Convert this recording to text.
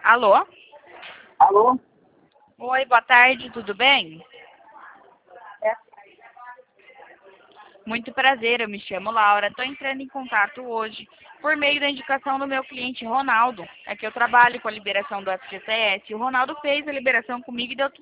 Alô? Alô? Oi, boa tarde, tudo bem? É. Muito prazer, eu me chamo Laura. Estou entrando em contato hoje por meio da indicação do meu cliente Ronaldo. É que eu trabalho com a liberação do FGTS. O Ronaldo fez a liberação comigo e deu tudo